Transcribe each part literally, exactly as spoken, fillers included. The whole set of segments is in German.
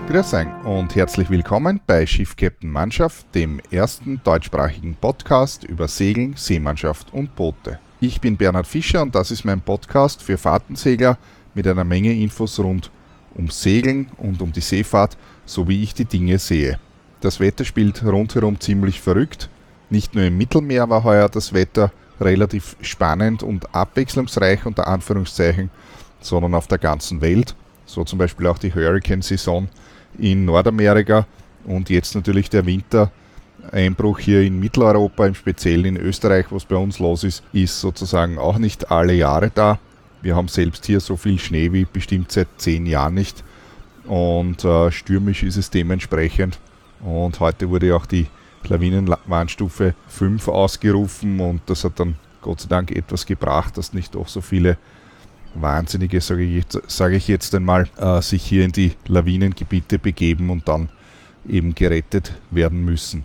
Grüß euch und herzlich willkommen bei Schiff Captain Mannschaft, dem ersten deutschsprachigen Podcast über Segeln, Seemannschaft und Boote. Ich bin Bernhard Fischer und das ist mein Podcast für Fahrtensegler mit einer Menge Infos rund um Segeln und um die Seefahrt, so wie ich die Dinge sehe. Das Wetter spielt rundherum ziemlich verrückt. Nicht nur im Mittelmeer war heuer das Wetter relativ spannend und abwechslungsreich unter Anführungszeichen, sondern auf der ganzen Welt. So zum Beispiel auch die Hurricane-Saison in Nordamerika und jetzt natürlich der Wintereinbruch hier in Mitteleuropa, im Speziellen in Österreich, was bei uns los ist, ist sozusagen auch nicht alle Jahre da. Wir haben selbst hier so viel Schnee wie bestimmt seit zehn Jahren nicht und äh, stürmisch ist es dementsprechend. Und heute wurde auch die Lawinenwarnstufe fünf ausgerufen und das hat dann Gott sei Dank etwas gebracht, dass nicht doch so viele Wahnsinnige, sage ich, sage ich jetzt einmal, äh, sich hier in die Lawinengebiete begeben und dann eben gerettet werden müssen.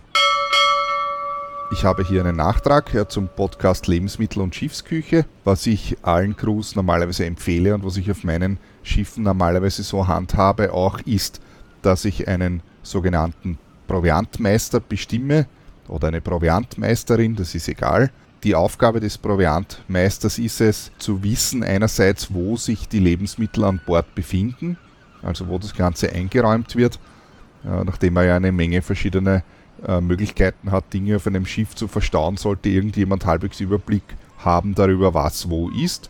Ich habe hier einen Nachtrag ja, zum Podcast Lebensmittel und Schiffsküche, was ich allen Crews normalerweise empfehle und was ich auf meinen Schiffen normalerweise so handhabe, auch ist, dass ich einen sogenannten Proviantmeister bestimme oder eine Proviantmeisterin, das ist egal. Die Aufgabe des Proviantmeisters ist es, zu wissen einerseits, wo sich die Lebensmittel an Bord befinden, also wo das Ganze eingeräumt wird, äh, nachdem er ja eine Menge verschiedene äh, Möglichkeiten hat, Dinge auf einem Schiff zu verstauen, sollte irgendjemand halbwegs Überblick haben darüber, was wo ist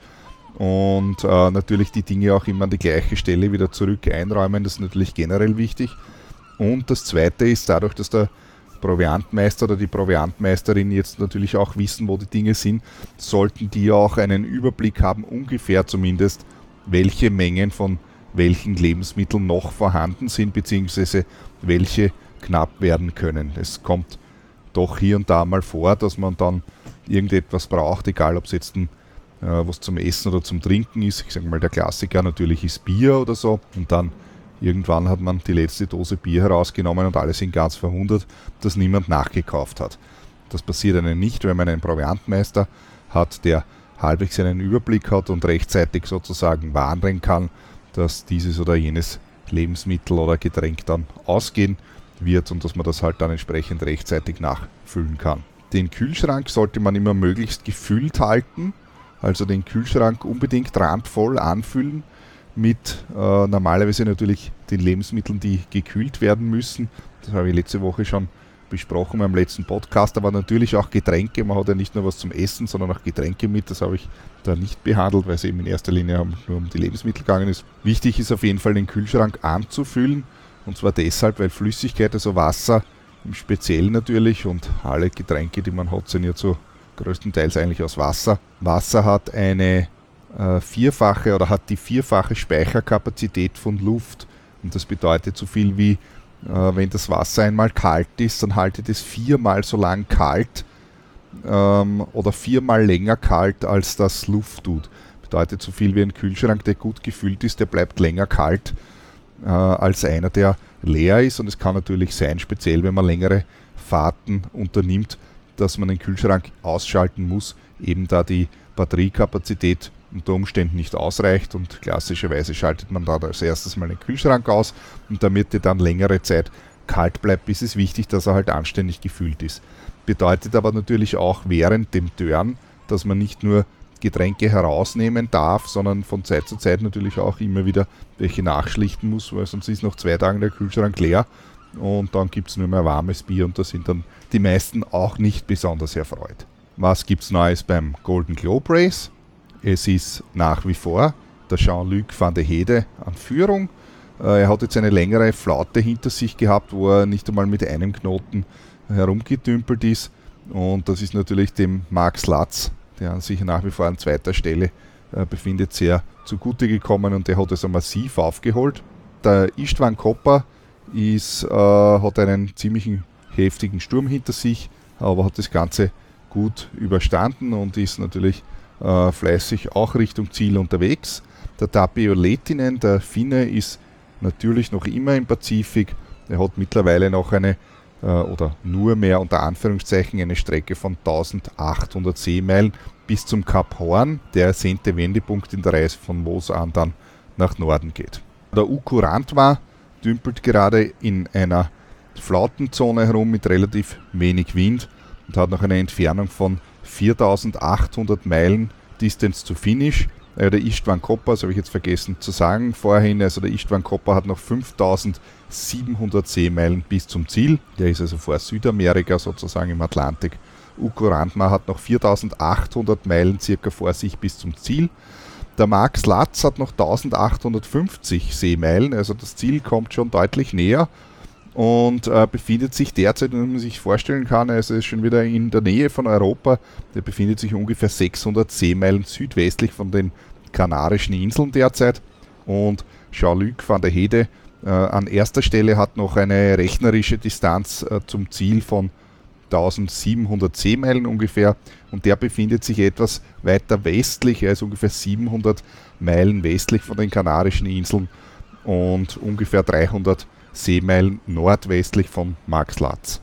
und äh, natürlich die Dinge auch immer an die gleiche Stelle wieder zurück einräumen, das ist natürlich generell wichtig. Und das Zweite ist, dadurch, dass der Proviantmeister oder die Proviantmeisterin jetzt natürlich auch wissen, wo die Dinge sind, sollten die auch einen Überblick haben, ungefähr zumindest, welche Mengen von welchen Lebensmitteln noch vorhanden sind, beziehungsweise welche knapp werden können. Es kommt doch hier und da mal vor, dass man dann irgendetwas braucht, egal ob es jetzt ein, äh, was zum Essen oder zum Trinken ist. Ich sage mal, der Klassiker natürlich ist Bier oder so und dann irgendwann hat man die letzte Dose Bier herausgenommen und alle sind ganz verwundert, dass niemand nachgekauft hat. Das passiert einem nicht, wenn man einen Proviantmeister hat, der halbwegs einen Überblick hat und rechtzeitig sozusagen warnen kann, dass dieses oder jenes Lebensmittel oder Getränk dann ausgehen wird und dass man das halt dann entsprechend rechtzeitig nachfüllen kann. Den Kühlschrank sollte man immer möglichst gefüllt halten, also den Kühlschrank unbedingt randvoll anfüllen, mit äh, normalerweise natürlich den Lebensmitteln, die gekühlt werden müssen. Das habe ich letzte Woche schon besprochen beim letzten Podcast, aber natürlich auch Getränke. Man hat ja nicht nur was zum Essen, sondern auch Getränke mit. Das habe ich da nicht behandelt, weil es eben in erster Linie nur um die Lebensmittel gegangen ist. Wichtig ist auf jeden Fall, den Kühlschrank anzufüllen und zwar deshalb, weil Flüssigkeit, also Wasser im Speziellen natürlich und alle Getränke, die man hat, sind ja zu größtenteils eigentlich aus Wasser. Wasser hat eine vierfache oder hat die vierfache Speicherkapazität von Luft und das bedeutet so viel wie, äh, wenn das Wasser einmal kalt ist, dann haltet es viermal so lang kalt ähm, oder viermal länger kalt, als das Luft tut. Bedeutet so viel wie ein Kühlschrank, der gut gefüllt ist, der bleibt länger kalt äh, als einer, der leer ist und es kann natürlich sein, speziell wenn man längere Fahrten unternimmt, dass man den Kühlschrank ausschalten muss, eben da die Batteriekapazität unter Umständen nicht ausreicht und klassischerweise schaltet man da als erstes mal den Kühlschrank aus und damit der dann längere Zeit kalt bleibt, ist es wichtig, dass er halt anständig gefüllt ist. Bedeutet aber natürlich auch während dem Turn, dass man nicht nur Getränke herausnehmen darf, sondern von Zeit zu Zeit natürlich auch immer wieder welche nachschlichten muss, weil sonst ist nach zwei Tagen der Kühlschrank leer und dann gibt es nur mehr warmes Bier und da sind dann die meisten auch nicht besonders erfreut. Was gibt es Neues beim Golden Globe Race? Es ist nach wie vor der Jean-Luc van der Hede an Führung. Er hat jetzt eine längere Flaute hinter sich gehabt, wo er nicht einmal mit einem Knoten herumgetümpelt ist. Und das ist natürlich dem Max Latz, der sich nach wie vor an zweiter Stelle befindet, sehr zugute gekommen und der hat es massiv aufgeholt. Der Istvan Kopper ist, äh, hat einen ziemlichen heftigen Sturm hinter sich, aber hat das Ganze gut überstanden und ist natürlich Äh, fleißig auch Richtung Ziel unterwegs. Der Tapio Lehtinen, der Finne, ist natürlich noch immer im Pazifik. Er hat mittlerweile noch eine, äh, oder nur mehr unter Anführungszeichen, eine Strecke von eintausendachthundert Seemeilen bis zum Kap Horn, der ersehnte Wendepunkt in der Reise von Moos an dann nach Norden geht. Der Uku Rantwa dümpelt gerade in einer Flautenzone herum mit relativ wenig Wind und hat noch eine Entfernung von viertausendachthundert Meilen Distance to Finish. Äh, der Istvan Kopper, das habe ich jetzt vergessen zu sagen vorhin, also der Istvan Kopper hat noch fünftausendsiebenhundert Seemeilen bis zum Ziel. Der ist also vor Südamerika sozusagen im Atlantik. Uko Randma hat noch viertausendachthundert Meilen circa vor sich bis zum Ziel. Der Max Latz hat noch eintausendachthundertfünfzig Seemeilen, also das Ziel kommt schon deutlich näher und äh, befindet sich derzeit, wenn man sich vorstellen kann, also ist schon wieder in der Nähe von Europa, der befindet sich ungefähr sechshundert Seemeilen südwestlich von den Kanarischen Inseln derzeit, und Jean-Luc van der Hede äh, an erster Stelle hat noch eine rechnerische Distanz äh, zum Ziel von eintausendsiebenhundert Seemeilen ungefähr, und der befindet sich etwas weiter westlich, er ist ungefähr siebenhundert Meilen westlich von den Kanarischen Inseln und ungefähr dreihundert Seemeilen nordwestlich von Max Latz.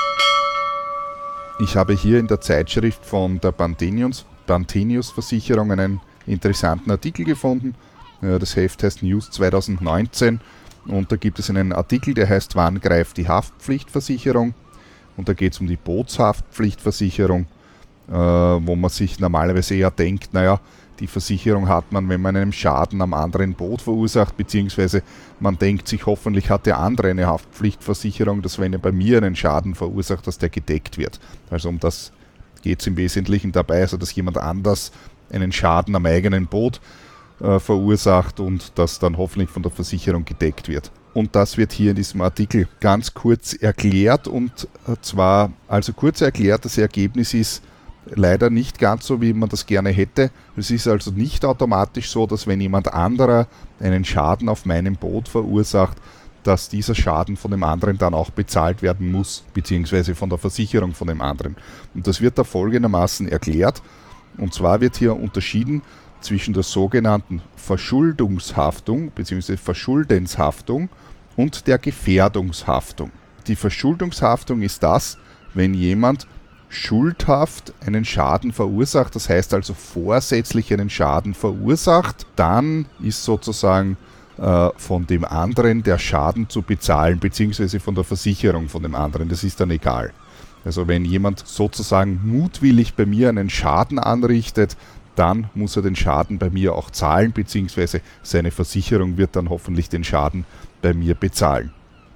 Ich habe hier in der Zeitschrift von der Pantenius, Pantenius Versicherung einen interessanten Artikel gefunden. Das Heft heißt News zwanzig neunzehn und da gibt es einen Artikel, der heißt Wann greift die Haftpflichtversicherung? Und da geht es um die Bootshaftpflichtversicherung, äh, wo man sich normalerweise eher denkt, naja, die Versicherung hat man, wenn man einen Schaden am anderen Boot verursacht, beziehungsweise man denkt sich, hoffentlich hat der andere eine Haftpflichtversicherung, dass wenn er bei mir einen Schaden verursacht, dass der gedeckt wird. Also um das geht es im Wesentlichen dabei, also dass jemand anders einen Schaden am eigenen Boot äh, verursacht und das dann hoffentlich von der Versicherung gedeckt wird. Und das wird hier in diesem Artikel ganz kurz erklärt, und zwar, also kurz erklärt, das Ergebnis ist leider nicht ganz so, wie man das gerne hätte. Es ist also nicht automatisch so, dass wenn jemand anderer einen Schaden auf meinem Boot verursacht, dass dieser Schaden von dem anderen dann auch bezahlt werden muss, beziehungsweise von der Versicherung von dem anderen. Und das wird da folgendermaßen erklärt, und zwar wird hier unterschieden zwischen der sogenannten Verschuldungshaftung bzw. Verschuldenshaftung und der Gefährdungshaftung. Die Verschuldungshaftung ist das, wenn jemand schuldhaft einen Schaden verursacht, das heißt also vorsätzlich einen Schaden verursacht, dann ist sozusagen äh, von dem anderen der Schaden zu bezahlen, beziehungsweise von der Versicherung von dem anderen, das ist dann egal. Also wenn jemand sozusagen mutwillig bei mir einen Schaden anrichtet, dann muss er den Schaden bei mir auch zahlen, beziehungsweise seine Versicherung wird dann hoffentlich den Schaden bei mir bezahlen.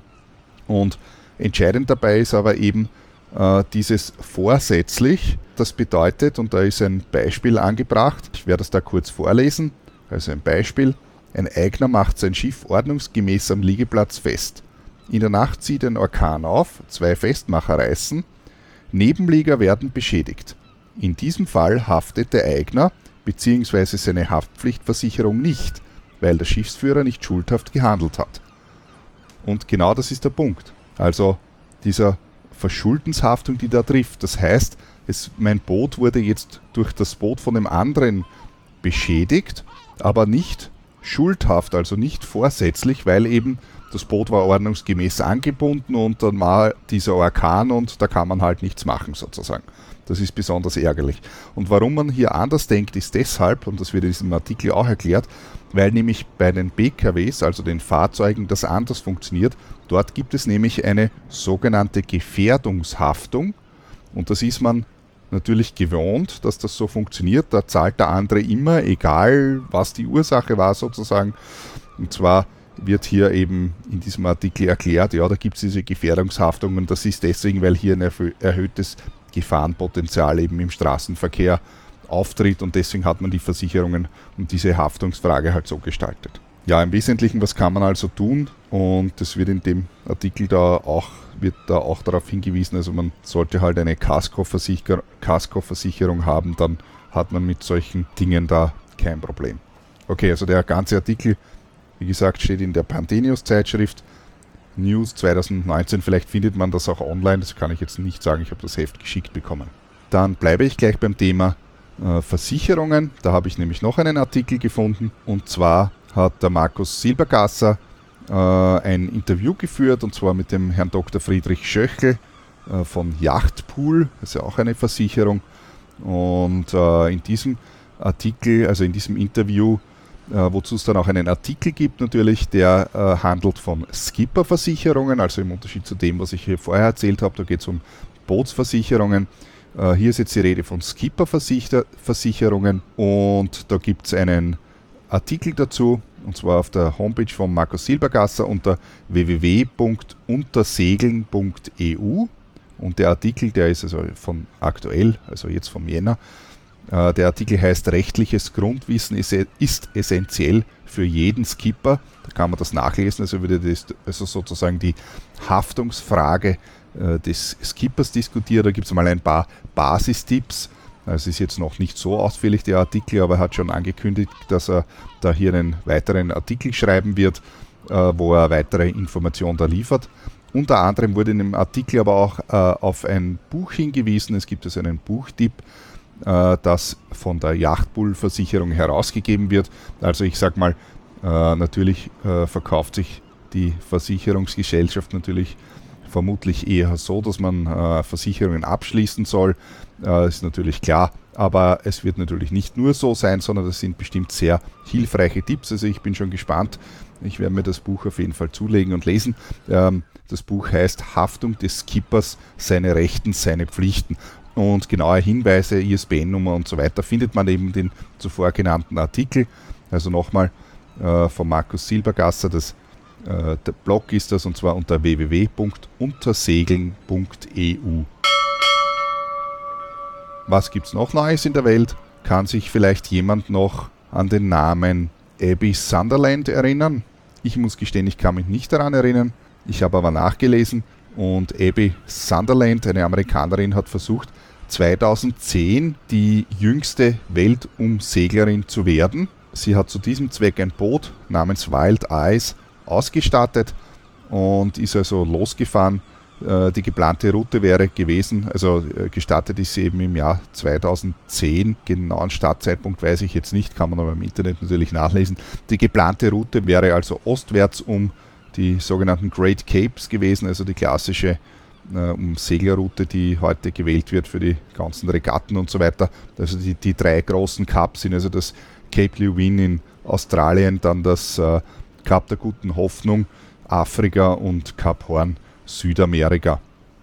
Und entscheidend dabei ist aber eben äh, dieses vorsätzlich, das bedeutet, und da ist ein Beispiel angebracht, ich werde es da kurz vorlesen, also ein Beispiel: Ein Eigner macht sein Schiff ordnungsgemäß am Liegeplatz fest. In der Nacht zieht ein Orkan auf, zwei Festmacher reißen, Nebenlieger werden beschädigt. In diesem Fall haftet der Eigner bzw. seine Haftpflichtversicherung nicht, weil der Schiffsführer nicht schuldhaft gehandelt hat. Und genau das ist der Punkt. Also dieser Verschuldenshaftung, die da trifft. Das heißt, es, mein Boot wurde jetzt durch das Boot von dem anderen beschädigt, aber nicht schuldhaft, also nicht vorsätzlich, weil eben das Boot war ordnungsgemäß angebunden und dann war dieser Orkan und da kann man halt nichts machen sozusagen. Das ist besonders ärgerlich. Und warum man hier anders denkt, ist deshalb, und das wird in diesem Artikel auch erklärt, weil nämlich bei den B K Ws, also den Fahrzeugen, das anders funktioniert. Dort gibt es nämlich eine sogenannte Gefährdungshaftung, und das ist man natürlich gewohnt, dass das so funktioniert. Da zahlt der andere immer, egal was die Ursache war sozusagen. Und zwar wird hier eben in diesem Artikel erklärt, ja, da gibt es diese Gefährdungshaftung, und das ist deswegen, weil hier ein erhöhtes Gefahrenpotenzial eben im Straßenverkehr auftritt, und deswegen hat man die Versicherungen und diese Haftungsfrage halt so gestaltet. Ja, im Wesentlichen, was kann man also tun? Und das wird in dem Artikel da auch, wird da auch darauf hingewiesen, also man sollte halt eine Kaskoversicher- Kaskoversicherung haben, dann hat man mit solchen Dingen da kein Problem. Okay, also der ganze Artikel, wie gesagt, steht in der Pantenius-Zeitschrift News zwanzig neunzehn, vielleicht findet man das auch online, das kann ich jetzt nicht sagen, ich habe das Heft geschickt bekommen. Dann bleibe ich gleich beim Thema äh, Versicherungen, da habe ich nämlich noch einen Artikel gefunden, und zwar hat der Markus Silbergasser äh, ein Interview geführt, und zwar mit dem Herrn Doktor Friedrich Schöchel äh, von Yachtpool, das ist ja auch eine Versicherung, und äh, in diesem Artikel, also in diesem Interview, äh, wozu es dann auch einen Artikel gibt natürlich, der äh, handelt von Skipperversicherungen, also im Unterschied zu dem, was ich hier vorher erzählt habe, da geht es um Bootsversicherungen. Äh, hier ist jetzt die Rede von Skipperversicherungen und da gibt es einen Artikel dazu, und zwar auf der Homepage von Markus Silbergasser unter w w w punkt untersegeln punkt e u. Und der Artikel, der ist also von aktuell, also jetzt vom Jänner. Äh, der Artikel heißt Rechtliches Grundwissen ist, ist essentiell für jeden Skipper. Da kann man das nachlesen, also würde das also sozusagen die Haftungsfrage äh, des Skippers diskutieren. Da gibt es mal ein paar Basistipps. Es ist jetzt noch nicht so ausführlich der Artikel, aber er hat schon angekündigt, dass er da hier einen weiteren Artikel schreiben wird, äh, wo er weitere Informationen da liefert. Unter anderem wurde in dem Artikel aber auch äh, auf ein Buch hingewiesen. Es gibt also einen Buchtipp, äh, das von der Yachtpool-Versicherung herausgegeben wird. Also ich sage mal, äh, natürlich äh, verkauft sich die Versicherungsgesellschaft natürlich vermutlich eher so, dass man äh, Versicherungen abschließen soll. Äh, ist natürlich klar, aber es wird natürlich nicht nur so sein, sondern das sind bestimmt sehr hilfreiche Tipps. Also ich bin schon gespannt. Ich werde mir das Buch auf jeden Fall zulegen und lesen. Ähm, das Buch heißt Haftung des Skippers, seine Rechten, seine Pflichten. Und genaue Hinweise, I S B N-Nummer und so weiter findet man eben in den zuvor genannten Artikel. Also nochmal äh, von Markus Silbergasser, das, äh, der Blog ist das, und zwar unter w w w punkt untersegeln punkt e u. Was gibt es noch Neues in der Welt? Kann sich vielleicht jemand noch an den Namen Abby Sunderland erinnern? Ich muss gestehen, ich kann mich nicht daran erinnern. Ich habe aber nachgelesen und Abby Sunderland, eine Amerikanerin, hat versucht, zweitausendzehn die jüngste Weltumseglerin zu werden. Sie hat zu diesem Zweck ein Boot namens Wild Eyes ausgestattet und ist also losgefahren. Die geplante Route wäre gewesen, also gestartet ist sie eben im Jahr zweitausendzehn, genauen Startzeitpunkt weiß ich jetzt nicht, kann man aber im Internet natürlich nachlesen. Die geplante Route wäre also ostwärts um die sogenannten Great Capes gewesen, also die klassische äh, um Seglerroute, die heute gewählt wird für die ganzen Regatten und so weiter. Also die, die drei großen Kaps sind also das Cape Leeuwin in Australien, dann das äh, Kap der Guten Hoffnung, Afrika und Kap Horn, Südamerika.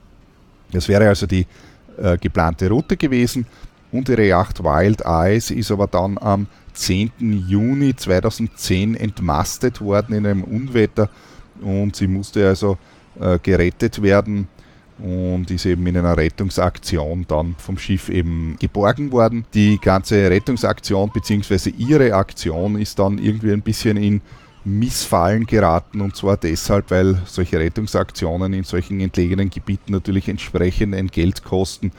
Das wäre also die äh, geplante Route gewesen und ihre Yacht Wild Eyes ist aber dann am zehnten Juni zweitausendzehn entmastet worden in einem Unwetter und sie musste also äh, gerettet werden und ist eben in einer Rettungsaktion dann vom Schiff eben geborgen worden. Die ganze Rettungsaktion bzw. ihre Aktion ist dann irgendwie ein bisschen in Missfallen geraten, und zwar deshalb, weil solche Rettungsaktionen in solchen entlegenen Gebieten natürlich entsprechend ein Geld kosten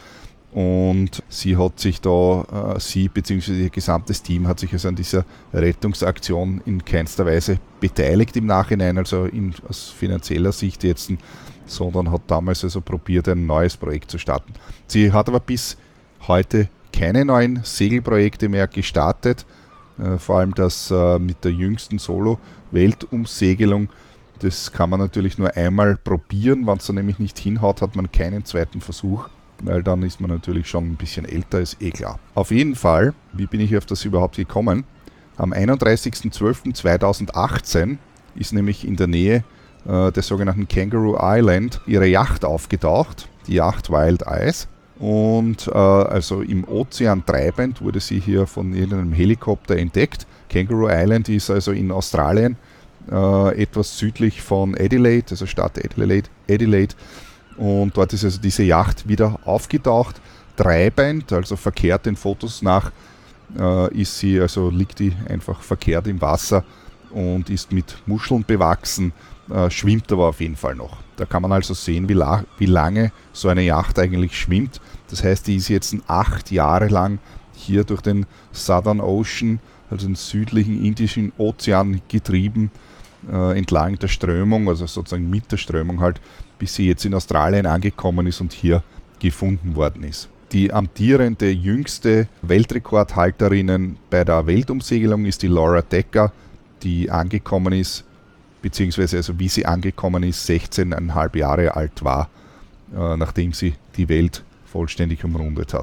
und sie hat sich da, äh, sie bzw. ihr gesamtes Team hat sich also an dieser Rettungsaktion in keinster Weise beteiligt im Nachhinein, also in, aus finanzieller Sicht jetzt, sondern hat damals also probiert, ein neues Projekt zu starten. Sie hat aber bis heute keine neuen Segelprojekte mehr gestartet. Vor allem das äh, mit der jüngsten Solo-Weltumsegelung, das kann man natürlich nur einmal probieren. Wenn es dann nämlich nicht hinhaut, hat man keinen zweiten Versuch, weil dann ist man natürlich schon ein bisschen älter, ist eh klar. Auf jeden Fall, wie bin ich auf das überhaupt gekommen? Am einunddreißigsten zwölften zweitausendachtzehn ist nämlich in der Nähe äh, der sogenannten Kangaroo Island ihre Yacht aufgetaucht, die Yacht Wild Eyes. Und äh, also im Ozean treibend wurde sie hier von irgendeinem Helikopter entdeckt. Kangaroo Island ist also in Australien, äh, etwas südlich von Adelaide, also Stadt Adelaide, Adelaide. Und dort ist also diese Yacht wieder aufgetaucht, treibend, also verkehrt den Fotos nach, äh, ist sie, also liegt die einfach verkehrt im Wasser und ist mit Muscheln bewachsen, äh, schwimmt aber auf jeden Fall noch. Da kann man also sehen, wie, la- wie lange so eine Yacht eigentlich schwimmt. Das heißt, die ist jetzt acht Jahre lang hier durch den Southern Ocean, also den südlichen Indischen Ozean getrieben, äh, entlang der Strömung, also sozusagen mit der Strömung halt, bis sie jetzt in Australien angekommen ist und hier gefunden worden ist. Die amtierende jüngste Weltrekordhalterin bei der Weltumsegelung ist die Laura Decker, die angekommen ist, beziehungsweise also wie sie angekommen ist, sechzehn Komma fünf Jahre alt war, äh, nachdem sie die Welt vollständig umrundet hat.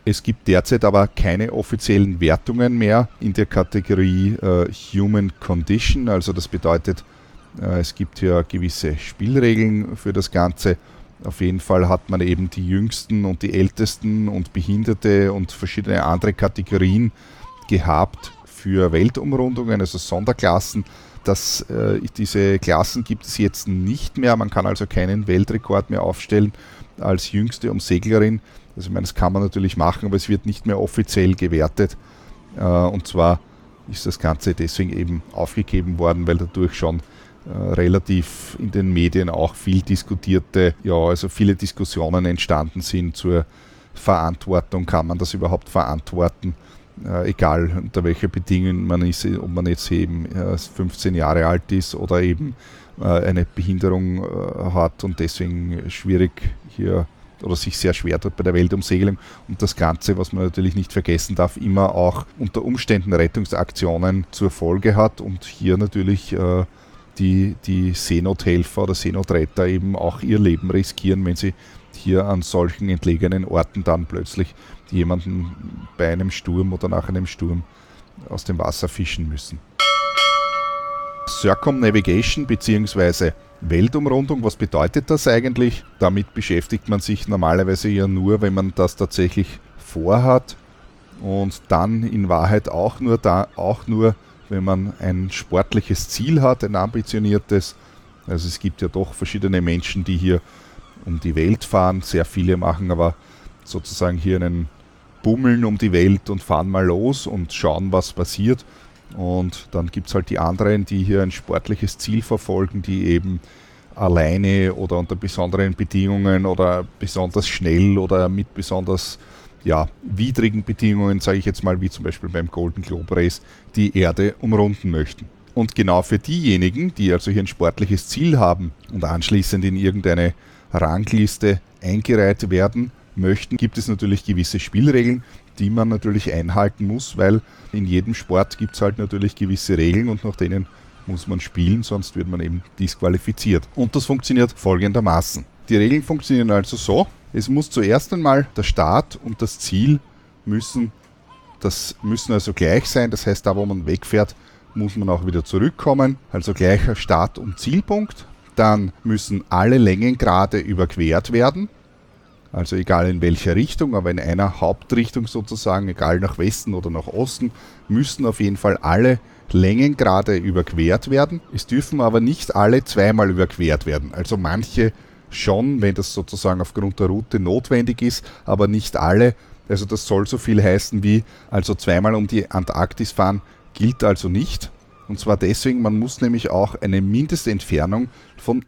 Es gibt derzeit aber keine offiziellen Wertungen mehr in der Kategorie äh, Human Condition. Also das bedeutet, äh, es gibt hier gewisse Spielregeln für das Ganze. Auf jeden Fall hat man eben die Jüngsten und die Ältesten und Behinderte und verschiedene andere Kategorien gehabt für Weltumrundungen, also Sonderklassen. Das, äh, diese Klassen gibt es jetzt nicht mehr. Man kann also keinen Weltrekord mehr aufstellen als jüngste Umseglerin. Also ich meine, das kann man natürlich machen, aber es wird nicht mehr offiziell gewertet. Äh, und zwar ist das Ganze deswegen eben aufgegeben worden, weil dadurch schon äh, relativ in den Medien auch viel diskutierte, ja, also viele Diskussionen entstanden sind zur Verantwortung. Kann man das überhaupt verantworten? Äh, egal unter welchen Bedingungen man ist, ob man jetzt eben äh, fünfzehn Jahre alt ist oder eben äh, eine Behinderung äh, hat und deswegen schwierig hier oder sich sehr schwer tut bei der Weltumsegelung. Und das Ganze, was man natürlich nicht vergessen darf, immer auch unter Umständen Rettungsaktionen zur Folge hat und hier natürlich äh, die, die Seenothelfer oder Seenotretter eben auch ihr Leben riskieren, wenn sie hier an solchen entlegenen Orten dann plötzlich jemanden bei einem Sturm oder nach einem Sturm aus dem Wasser fischen müssen. Circumnavigation bzw. Weltumrundung, was bedeutet das eigentlich? Damit beschäftigt man sich normalerweise ja nur, wenn man das tatsächlich vorhat und dann in Wahrheit auch nur, da, auch nur wenn man ein sportliches Ziel hat, ein ambitioniertes. Also es gibt ja doch verschiedene Menschen, die hier um die Welt fahren. Sehr viele machen aber sozusagen hier einen Bummeln um die Welt und fahren mal los und schauen, was passiert. Und dann gibt es halt die anderen, die hier ein sportliches Ziel verfolgen, die eben alleine oder unter besonderen Bedingungen oder besonders schnell oder mit besonders ja, widrigen Bedingungen, sage ich jetzt mal, wie zum Beispiel beim Golden Globe Race, die Erde umrunden möchten. Und genau für diejenigen, die also hier ein sportliches Ziel haben und anschließend in irgendeine Rangliste eingereiht werden möchten, gibt es natürlich gewisse Spielregeln, die man natürlich einhalten muss, weil in jedem Sport gibt es halt natürlich gewisse Regeln und nach denen muss man spielen, sonst wird man eben disqualifiziert. Und das funktioniert folgendermaßen. Die Regeln funktionieren also so, es muss zuerst einmal der Start und das Ziel müssen, das müssen also gleich sein, das heißt, da wo man wegfährt, muss man auch wieder zurückkommen, also gleicher Start- und Zielpunkt. Dann müssen alle Längengrade überquert werden, also egal in welcher Richtung, aber in einer Hauptrichtung sozusagen, egal nach Westen oder nach Osten, müssen auf jeden Fall alle Längengrade überquert werden. Es dürfen aber nicht alle zweimal überquert werden, also manche schon, wenn das sozusagen aufgrund der Route notwendig ist, aber nicht alle. Also das soll so viel heißen wie, also zweimal um die Antarktis fahren, gilt also nicht. Und zwar deswegen, man muss nämlich auch eine Mindestentfernung von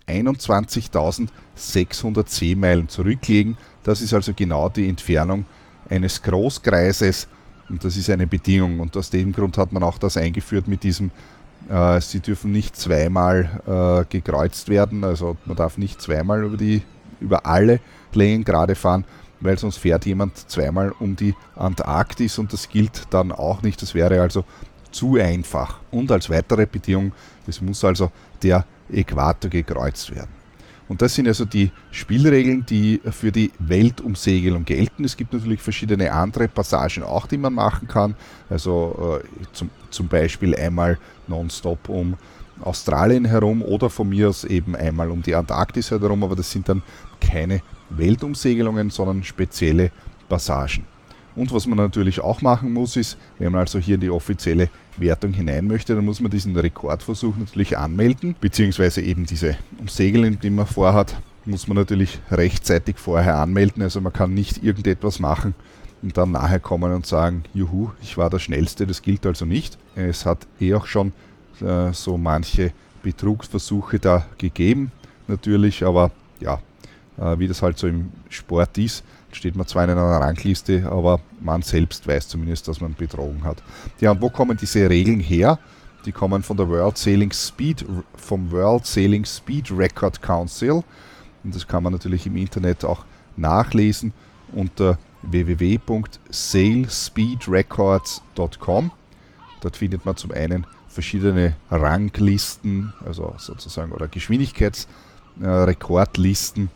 einundzwanzigtausendsechshundert Seemeilen zurücklegen. Das ist also genau die Entfernung eines Großkreises und das ist eine Bedingung. Und aus dem Grund hat man auch das eingeführt mit diesem, äh, sie dürfen nicht zweimal äh, gekreuzt werden, also man darf nicht zweimal über, die, über alle Längengrade fahren, weil sonst fährt jemand zweimal um die Antarktis und das gilt dann auch nicht. Das wäre also zu einfach. Und als weitere Bedingung, es muss also der Äquator gekreuzt werden. Und das sind also die Spielregeln, die für die Weltumsegelung gelten. Es gibt natürlich verschiedene andere Passagen auch, die man machen kann. Also äh, zum, zum Beispiel einmal nonstop um Australien herum oder von mir aus eben einmal um die Antarktis herum, aber das sind dann keine Weltumsegelungen, sondern spezielle Passagen. Und was man natürlich auch machen muss, ist, wenn man also hier in die offizielle Wertung hinein möchte, dann muss man diesen Rekordversuch natürlich anmelden, beziehungsweise eben diese Umsegelung, die man vorhat, muss man natürlich rechtzeitig vorher anmelden. Also man kann nicht irgendetwas machen und dann nachher kommen und sagen, juhu, ich war der Schnellste, das gilt also nicht. Es hat eh auch schon äh, so manche Betrugsversuche da gegeben, natürlich, aber ja, äh, wie das halt so im Sport ist, steht man zwar in einer Rangliste, aber man selbst weiß zumindest, dass man betrogen hat. Ja, und wo kommen diese Regeln her? Die kommen von der World Sailing Speed, vom World Sailing Speed Record Council. Und das kann man natürlich im Internet auch nachlesen unter w w w punkt sail speed records punkt com. Dort findet man zum einen verschiedene Ranglisten, also sozusagen oder Geschwindigkeitsrekordlisten,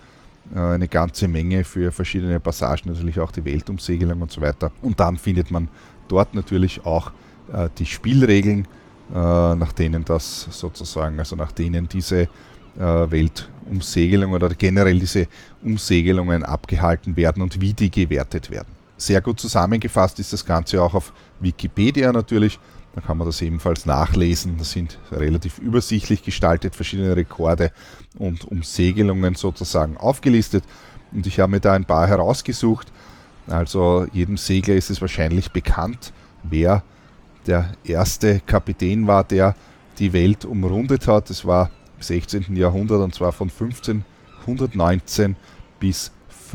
äh, eine ganze Menge für verschiedene Passagen, natürlich auch die Weltumsegelung und so weiter. Und dann findet man dort natürlich auch äh, die Spielregeln, äh, nach denen das sozusagen, also nach denen diese äh, Weltumsegelung oder generell diese Umsegelungen abgehalten werden und wie die gewertet werden. Sehr gut zusammengefasst ist das Ganze auch auf Wikipedia natürlich. Da kann man das ebenfalls nachlesen. Das sind relativ übersichtlich gestaltet, verschiedene Rekorde und Umsegelungen sozusagen aufgelistet. Und ich habe mir da ein paar herausgesucht. Also jedem Segler ist es wahrscheinlich bekannt, wer der erste Kapitän war, der die Welt umrundet hat. Das war im sechzehnten. Jahrhundert, und zwar von fünfzehnhundertneunzehn bis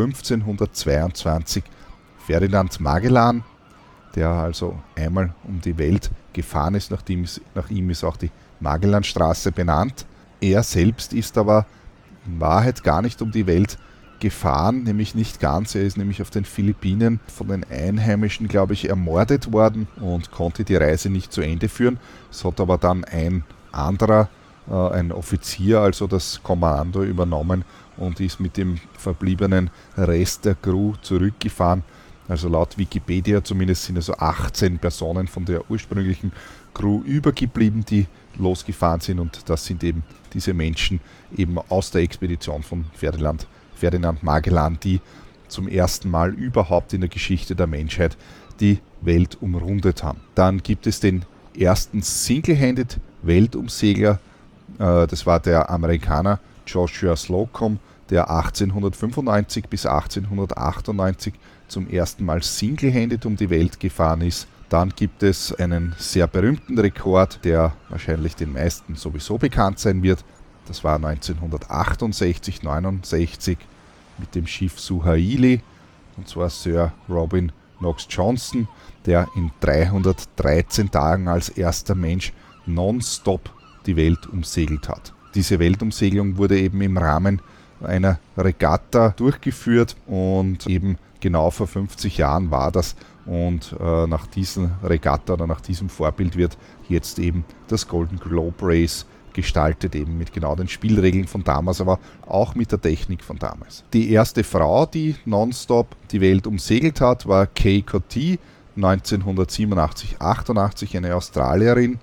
fünfzehnhundertzweiundzwanzig. Ferdinand Magellan, der also einmal um die Welt gefahren ist, nachdem es, nach ihm ist auch die Magellanstraße benannt. Er selbst ist aber in Wahrheit gar nicht um die Welt gefahren, nämlich nicht ganz. Er ist nämlich auf den Philippinen von den Einheimischen, glaube ich, ermordet worden und konnte die Reise nicht zu Ende führen. Es hat aber dann ein anderer, äh, ein Offizier, also das Kommando übernommen und ist mit dem verbliebenen Rest der Crew zurückgefahren. Also laut Wikipedia zumindest sind also achtzehn Personen von der ursprünglichen Crew übergeblieben, die losgefahren sind, und das sind eben diese Menschen eben aus der Expedition von Ferdinand, Ferdinand Magellan, die zum ersten Mal überhaupt in der Geschichte der Menschheit die Welt umrundet haben. Dann gibt es den ersten Single-Handed Weltumsegler, äh, das war der Amerikaner Joshua Slocum, der achtzehnhundertfünfundneunzig bis achtzehnhundertachtundneunzig zum ersten Mal single-handed um die Welt gefahren ist. Dann gibt es einen sehr berühmten Rekord, der wahrscheinlich den meisten sowieso bekannt sein wird. Das war neunzehnhundertachtundsechzig, neunundsechzig mit dem Schiff Suhaili, und zwar Sir Robin Knox Johnson, der in dreihundertdreizehn Tagen als erster Mensch nonstop die Welt umsegelt hat. Diese Weltumsegelung wurde eben im Rahmen einer Regatta durchgeführt und eben genau vor fünfzig Jahren war das, und äh, nach diesem Regatta oder nach diesem Vorbild wird jetzt eben das Golden Globe Race gestaltet, eben mit genau den Spielregeln von damals, aber auch mit der Technik von damals. Die erste Frau, die nonstop die Welt umsegelt hat, war Kay Cottee, neunzehnhundertsiebenundachtzig achtundachtzig, eine Australierin,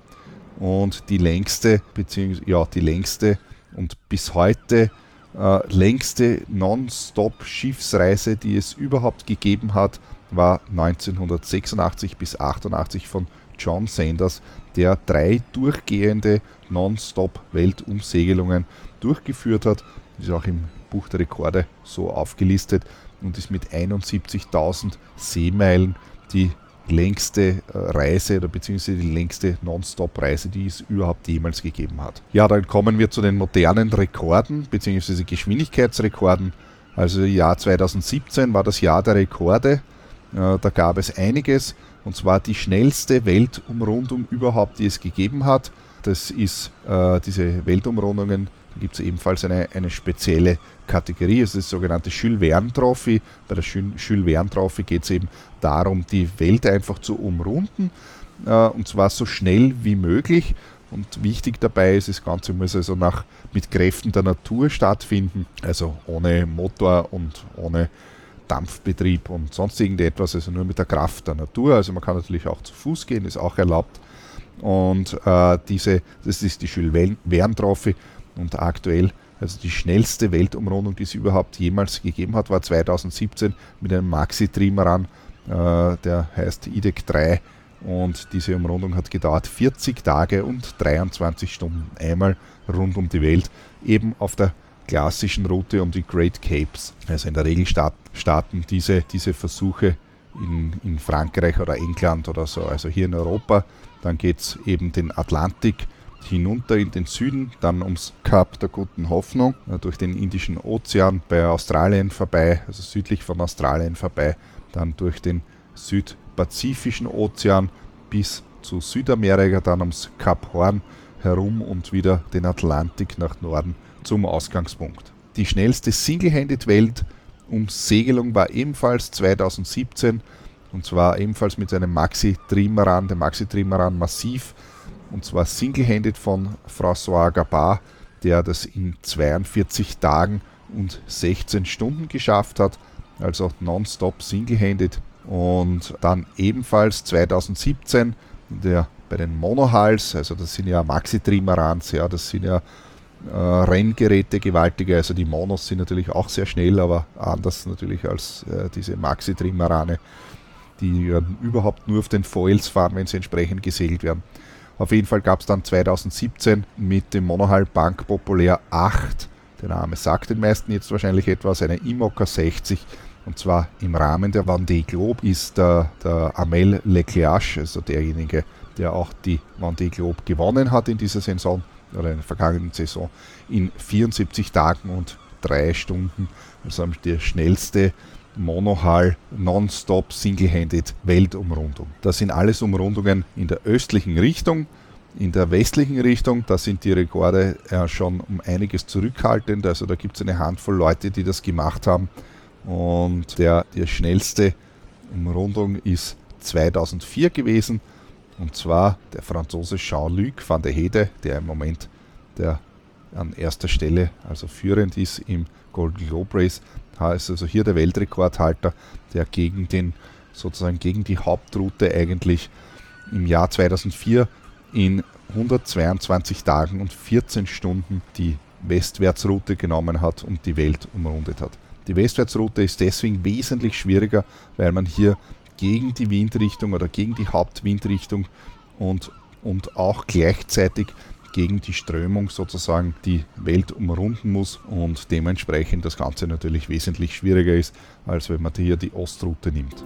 und die längste, beziehungsweise ja, die längste und bis heute äh, längste Non-Stop-Schiffsreise, die es überhaupt gegeben hat, war neunzehnhundertsechsundachtzig bis achtundachtzig von John Sanders, der drei durchgehende Non-Stop-Weltumsegelungen durchgeführt hat. Das ist auch im Buch der Rekorde so aufgelistet und ist mit einundsiebzigtausend Seemeilen die längste Reise oder beziehungsweise die längste Non-Stop-Reise, die es überhaupt jemals gegeben hat. Ja, dann kommen wir zu den modernen Rekorden beziehungsweise Geschwindigkeitsrekorden. Also Jahr zweitausendsiebzehn war das Jahr der Rekorde. Da gab es einiges, und zwar die schnellste Weltumrundung überhaupt, die es gegeben hat. Das ist äh, diese Weltumrundungen, da gibt es ebenfalls eine, eine spezielle Kategorie, also das sogenannte Jules Verne Trophy. Bei der Jules Verne Trophy geht es eben darum, die Welt einfach zu umrunden, äh, und zwar so schnell wie möglich. Und wichtig dabei ist, das Ganze muss also nach, mit Kräften der Natur stattfinden, also ohne Motor und ohne Dampfbetrieb und sonst irgendetwas, also nur mit der Kraft der Natur. Also man kann natürlich auch zu Fuß gehen, ist auch erlaubt. Und äh, diese, das ist die Jules Verne Trophy, und aktuell, also die schnellste Weltumrundung, die es überhaupt jemals gegeben hat, war zweitausendsiebzehn mit einem Maxi-Trimaran, äh, der heißt I D E C drei, und diese Umrundung hat gedauert vierzig Tage und dreiundzwanzig Stunden, einmal rund um die Welt, eben auf der klassischen Route um die Great Capes. Also in der Regel start, starten diese, diese Versuche in, in Frankreich oder England oder so, also hier in Europa. Dann geht es eben den Atlantik hinunter in den Süden, dann ums Kap der Guten Hoffnung, durch den Indischen Ozean bei Australien vorbei, also südlich von Australien vorbei, dann durch den Südpazifischen Ozean bis zu Südamerika, dann ums Kap Horn herum und wieder den Atlantik nach Norden zum Ausgangspunkt. Die schnellste Single-Handed-Weltumsegelung war ebenfalls zweitausendsiebzehn, und zwar ebenfalls mit einem Maxi-Trimaran, dem Maxi-Trimaran Massiv, und zwar Single-Handed von François Gabart, der das in zweiundvierzig Tagen und sechzehn Stunden geschafft hat, also nonstop single-handed. Und dann ebenfalls zweitausendsiebzehn der, bei den Monohulls, also das sind ja Maxi-Trimarans, ja, das sind ja äh, Renngeräte, gewaltige, also die Monos sind natürlich auch sehr schnell, aber anders natürlich als äh, diese Maxi-Trimarane, die äh, überhaupt nur auf den Foils fahren, wenn sie entsprechend gesegelt werden. Auf jeden Fall gab es dann zweitausendsiebzehn mit dem Monohull Bank Populaire acht, der Name sagt den meisten jetzt wahrscheinlich etwas, eine I M O C A sechzig, und zwar im Rahmen der Vendée Globe ist der, der Amel Leclerc, also derjenige, der auch die Vendée Globe gewonnen hat in dieser Saison, oder in der vergangenen Saison, in vierundsiebzig Tagen und drei Stunden, also der schnellste Monohull Nonstop Single-Handed Weltumrundung. Das sind alles Umrundungen in der östlichen Richtung. In der westlichen Richtung, da sind die Rekorde äh, schon um einiges zurückhaltend, also da gibt es eine Handvoll Leute, die das gemacht haben. Und der, der schnellste Umrundung ist zweitausendvier gewesen, und zwar der Franzose Jean-Luc van der Hede, der im Moment der an erster Stelle also führend ist im Golden Globe Race, ist also hier der Weltrekordhalter, der gegen den sozusagen gegen die Hauptroute eigentlich im Jahr zweitausendvier in hundertzweiundzwanzig Tagen und vierzehn Stunden die Westwärtsroute genommen hat und die Welt umrundet hat. Die Westwärtsroute ist deswegen wesentlich schwieriger, weil man hier gegen die Windrichtung oder gegen die Hauptwindrichtung und, und auch gleichzeitig gegen die Strömung sozusagen die Welt umrunden muss und dementsprechend das Ganze natürlich wesentlich schwieriger ist, als wenn man hier die Ostroute nimmt.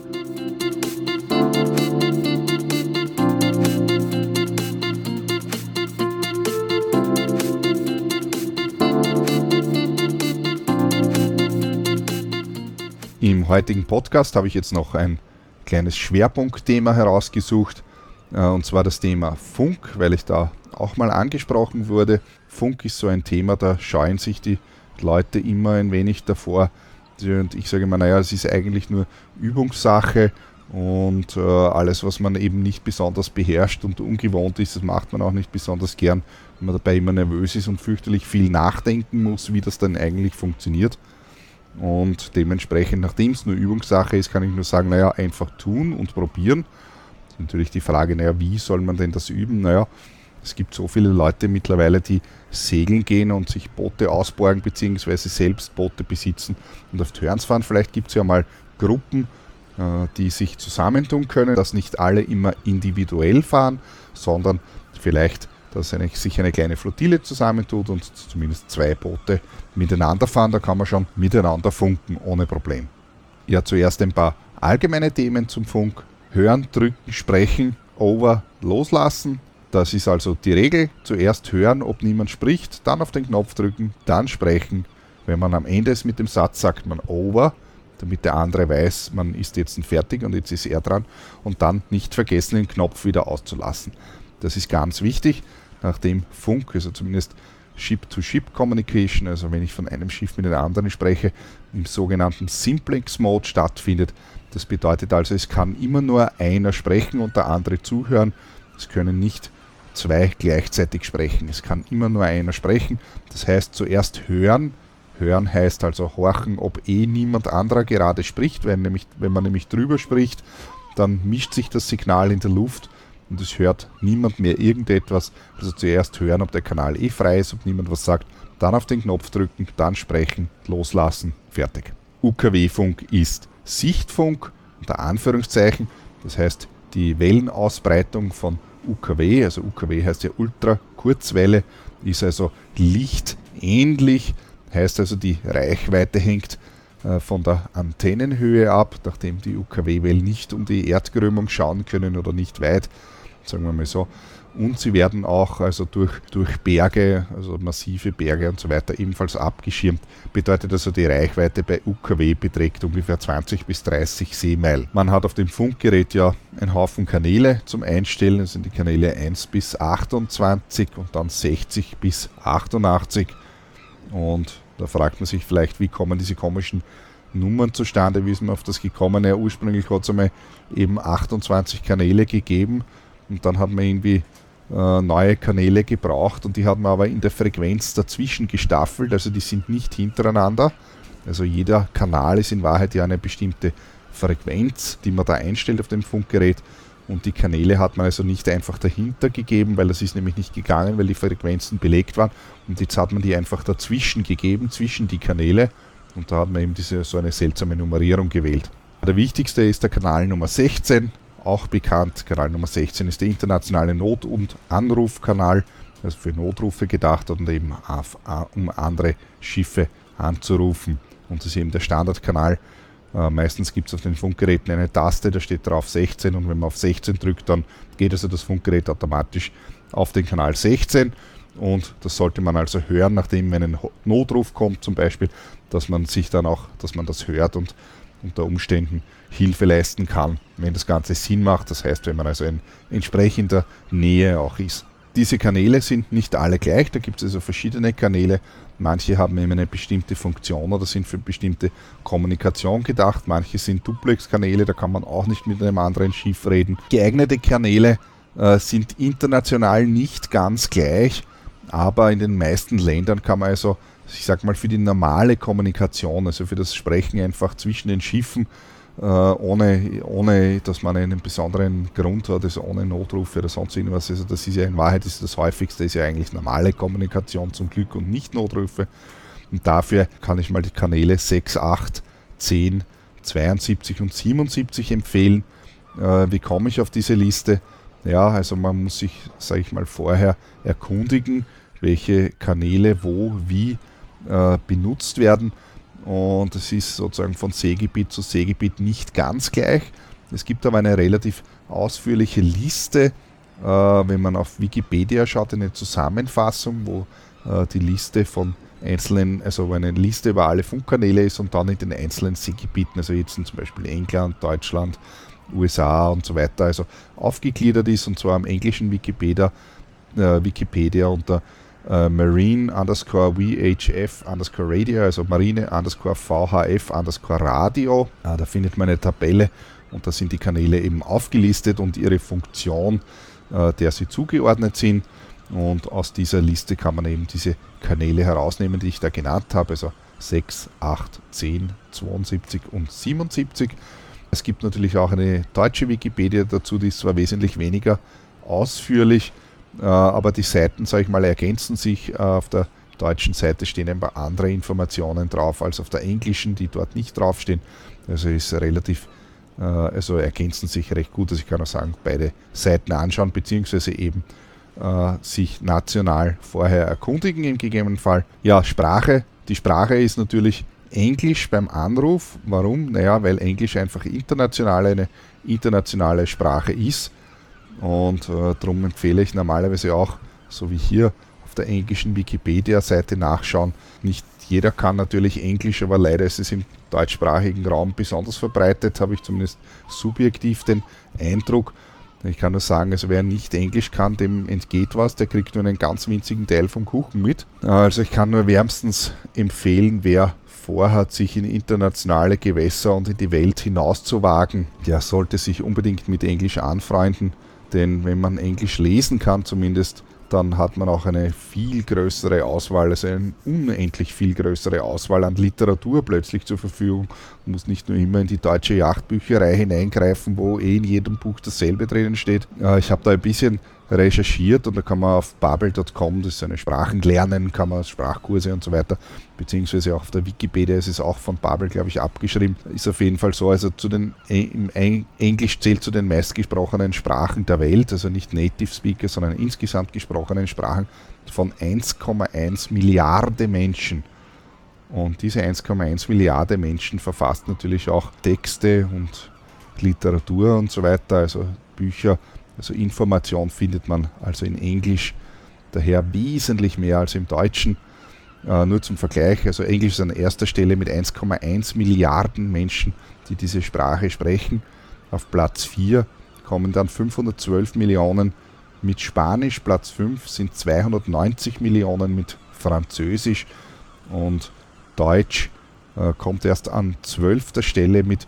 Im heutigen Podcast habe ich jetzt noch ein kleines Schwerpunktthema herausgesucht, und zwar das Thema Funk, weil ich da auch mal angesprochen wurde. Funk ist so ein Thema, da scheuen sich die Leute immer ein wenig davor. Und ich sage immer, naja, es ist eigentlich nur Übungssache und äh, alles, was man eben nicht besonders beherrscht und ungewohnt ist, das macht man auch nicht besonders gern, wenn man dabei immer nervös ist und fürchterlich viel nachdenken muss, wie das dann eigentlich funktioniert. Und dementsprechend, nachdem es nur Übungssache ist, kann ich nur sagen, naja, einfach tun und probieren. Natürlich die Frage, naja, wie soll man denn das üben? Naja, es gibt so viele Leute mittlerweile, die segeln gehen und sich Boote ausborgen, beziehungsweise selbst Boote besitzen und auf Turns fahren. Vielleicht gibt es ja mal Gruppen, äh, die sich zusammentun können, dass nicht alle immer individuell fahren, sondern vielleicht, dass eine, sich eine kleine Flottille zusammentut und zumindest zwei Boote miteinander fahren. Da kann man schon miteinander funken, ohne Problem. Ja, zuerst ein paar allgemeine Themen zum Funk. Hören, drücken, sprechen, over, loslassen. Das ist also die Regel. Zuerst hören, ob niemand spricht, dann auf den Knopf drücken, dann sprechen. Wenn man am Ende ist mit dem Satz, sagt man over, damit der andere weiß, man ist jetzt fertig und jetzt ist er dran. Und dann nicht vergessen, den Knopf wieder auszulassen. Das ist ganz wichtig, nachdem Funk, also zumindest Ship-to-Ship-Communication, also wenn ich von einem Schiff mit einem anderen spreche, im sogenannten Simplex-Mode stattfindet. Das bedeutet also, es kann immer nur einer sprechen und der andere zuhören. Es können nicht zwei gleichzeitig sprechen. Es kann immer nur einer sprechen. Das heißt, zuerst hören. Hören heißt also horchen, ob eh niemand anderer gerade spricht. Wenn, nämlich, wenn man nämlich drüber spricht, dann mischt sich das Signal in der Luft und es hört niemand mehr irgendetwas. Also zuerst hören, ob der Kanal eh frei ist, ob niemand was sagt. Dann auf den Knopf drücken, dann sprechen, loslassen, fertig. U K W-Funk ist Sichtfunk, unter Anführungszeichen. Das heißt, die Wellenausbreitung von U K W, also U K W heißt ja Ultrakurzwelle, ist also lichtähnlich, heißt also die Reichweite hängt äh, von der Antennenhöhe ab, nachdem die U K W-Wellen nicht um die Erdkrümmung schauen können oder nicht weit, sagen wir mal so. Und sie werden auch also durch, durch Berge, also massive Berge und so weiter ebenfalls abgeschirmt. Bedeutet also, die Reichweite bei U K W beträgt ungefähr zwanzig bis dreißig Seemeilen. Man hat auf dem Funkgerät ja einen Haufen Kanäle zum Einstellen. Das sind die Kanäle eins bis achtundzwanzig und dann sechzig bis achtundachtzig. Und da fragt man sich vielleicht, wie kommen diese komischen Nummern zustande, wie ist man auf das gekommen? Ja, ursprünglich hat es einmal eben achtundzwanzig Kanäle gegeben und dann hat man irgendwie äh, neue Kanäle gebraucht und die hat man aber in der Frequenz dazwischen gestaffelt, also die sind nicht hintereinander. Also jeder Kanal ist in Wahrheit ja eine bestimmte Frequenz, die man da einstellt auf dem Funkgerät. Und die Kanäle hat man also nicht einfach dahinter gegeben, weil das ist nämlich nicht gegangen, weil die Frequenzen belegt waren. Und jetzt hat man die einfach dazwischen gegeben, zwischen die Kanäle. Und da hat man eben diese, so eine seltsame Nummerierung gewählt. Der wichtigste ist der Kanal Nummer sechzehn, auch bekannt. Kanal Nummer sechzehn ist der internationale Not- und Anrufkanal, also für Notrufe gedacht und eben auf, um andere Schiffe anzurufen. Und das ist eben der Standardkanal. Äh, meistens gibt es auf den Funkgeräten eine Taste, da steht drauf sechzehn und wenn man auf sechzehn drückt, dann geht also das Funkgerät automatisch auf den Kanal sechzehn und das sollte man also hören, nachdem ein Notruf kommt zum Beispiel, dass man sich dann auch, dass man das hört und unter Umständen Hilfe leisten kann, wenn das Ganze Sinn macht, das heißt, wenn man also in entsprechender Nähe auch ist. Diese Kanäle sind nicht alle gleich, da gibt es also verschiedene Kanäle. Manche haben eben eine bestimmte Funktion oder sind für bestimmte Kommunikation gedacht. Manche sind Duplex-Kanäle, da kann man auch nicht mit einem anderen Schiff reden. Geeignete Kanäle äh, sind international nicht ganz gleich, aber in den meisten Ländern kann man also, ich sag mal, für die normale Kommunikation, also für das Sprechen einfach zwischen den Schiffen, Uh, ohne, ohne dass man einen besonderen Grund hat, also ohne Notrufe oder sonst irgendwas. Also das ist ja in Wahrheit ist das häufigste, ist ja eigentlich normale Kommunikation zum Glück und nicht Notrufe. Und dafür kann ich mal die Kanäle sechs, acht, zehn, zweiundsiebzig und siebenundsiebzig empfehlen. Uh, wie komme ich auf diese Liste? Ja, also man muss sich, sage ich mal, vorher erkundigen, welche Kanäle wo, wie uh, benutzt werden. Und es ist sozusagen von Seegebiet zu Seegebiet nicht ganz gleich. Es gibt aber eine relativ ausführliche Liste, äh, wenn man auf Wikipedia schaut, eine Zusammenfassung, wo äh, die Liste von einzelnen, also eine Liste über alle Funkkanäle ist und dann in den einzelnen Seegebieten, also jetzt zum Beispiel England, Deutschland, U S A und so weiter, also aufgegliedert ist und zwar am englischen Wikipedia, äh, Wikipedia unter Uh, Marine underscore V H F underscore Radio, also Marine underscore V H F underscore Radio. Uh, da findet man eine Tabelle und da sind die Kanäle eben aufgelistet und ihre Funktion, uh, der sie zugeordnet sind. Und aus dieser Liste kann man eben diese Kanäle herausnehmen, die ich da genannt habe, also sechs, acht, zehn, zweiundsiebzig und siebenundsiebzig. Es gibt natürlich auch eine deutsche Wikipedia dazu, die ist zwar wesentlich weniger ausführlich, Uh, aber die Seiten, sage ich mal, ergänzen sich. Uh, auf der deutschen Seite stehen ein paar andere Informationen drauf als auf der englischen, die dort nicht draufstehen. Also ist relativ, uh, also ergänzen sich recht gut. Also ich kann auch sagen, beide Seiten anschauen, beziehungsweise eben uh, sich national vorher erkundigen im gegebenen Fall. Ja, Sprache. Die Sprache ist natürlich Englisch beim Anruf. Warum? Naja, weil Englisch einfach international eine internationale Sprache ist. Und äh, darum empfehle ich normalerweise auch, so wie hier auf der englischen Wikipedia-Seite nachschauen. Nicht jeder kann natürlich Englisch, aber leider ist es im deutschsprachigen Raum besonders verbreitet, habe ich zumindest subjektiv den Eindruck. Ich kann nur sagen, also wer nicht Englisch kann, dem entgeht was, der kriegt nur einen ganz winzigen Teil vom Kuchen mit. Also ich kann nur wärmstens empfehlen, wer vorhat, sich in internationale Gewässer und in die Welt hinauszuwagen, der sollte sich unbedingt mit Englisch anfreunden. Denn wenn man Englisch lesen kann zumindest, dann hat man auch eine viel größere Auswahl, also eine unendlich viel größere Auswahl an Literatur plötzlich zur Verfügung. Man muss nicht nur immer in die deutsche Yachtbücherei hineingreifen, wo eh in jedem Buch dasselbe drinnen steht. Ich habe da ein bisschen recherchiert und da kann man auf babbel punkt com, das ist eine Sprachenlernen, kann man Sprachkurse und so weiter, beziehungsweise auch auf der Wikipedia ist es auch von Babbel, glaube ich, abgeschrieben. Ist auf jeden Fall so, also zu den, im Englisch zählt zu den meistgesprochenen Sprachen der Welt, also nicht Native Speaker, sondern insgesamt gesprochenen Sprachen von eins Komma eins Milliarden Menschen. Und diese eins Komma eins Milliarden Menschen verfasst natürlich auch Texte und Literatur und so weiter, also Bücher. Also Information findet man also in Englisch daher wesentlich mehr als im Deutschen. Äh, nur zum Vergleich, also Englisch ist an erster Stelle mit eins Komma eins Milliarden Menschen, die diese Sprache sprechen. Auf Platz vier kommen dann fünfhundertzwölf Millionen mit Spanisch, Platz fünf sind zweihundertneunzig Millionen mit Französisch und Deutsch äh, kommt erst an zwölfter Stelle mit